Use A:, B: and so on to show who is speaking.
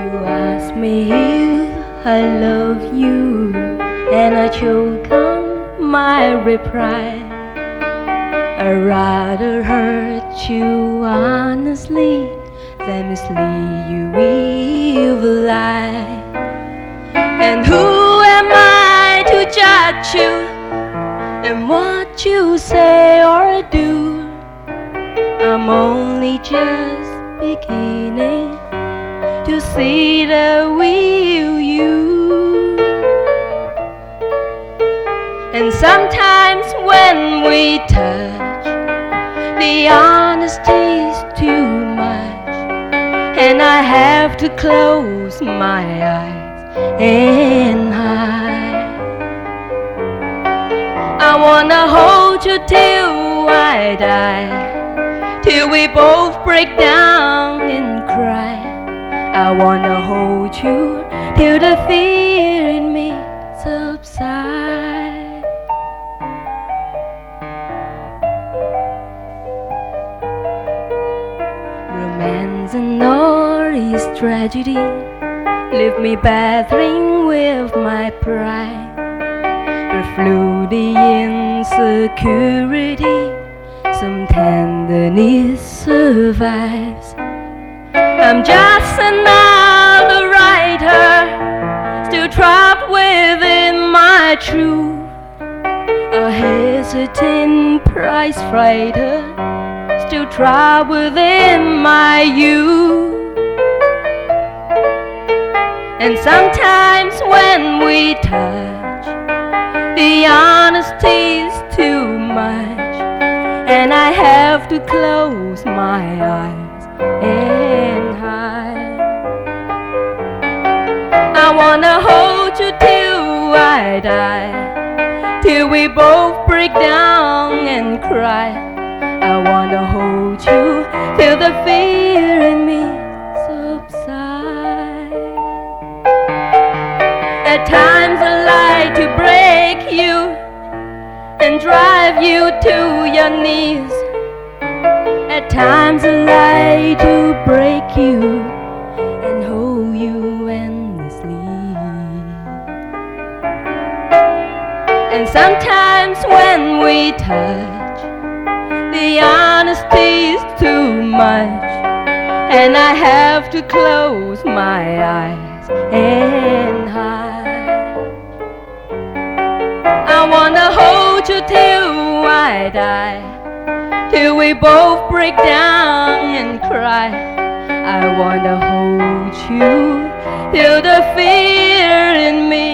A: You ask me if I love you, and I choke on my reply. I'd rather hurt you honestly than mislead you with a lie. And who am I to judge you and what you say or do? I'm only just beginning to see the real you. And sometimes when we touch, the honesty's too much, and I have to close my eyes and hide. I wanna hold you till I die, till we both break down and cry. I wanna hold you till the fear in me subsides. Romance and all is tragedy, leave me battling with my pride. But through the insecurity, some tenderness survives. I'm just another writer, still trapped within my truth, a hesitant prize fighter, still trapped within my youth. And sometimes when we touch, the honesty's too much, and I have to close my eyes and hide. I wanna hold you till I die, till we both break down and cry. I wanna hold you till the fear in me subsides. At times I like to break you and drive you to your knees. At times I like to break you and hold you endlessly. And sometimes when we touch, the honesty's too much, and I have to close my eyes and hide. I wanna hold you till I die, till we both break down and cry. I wanna hold you till the fear in me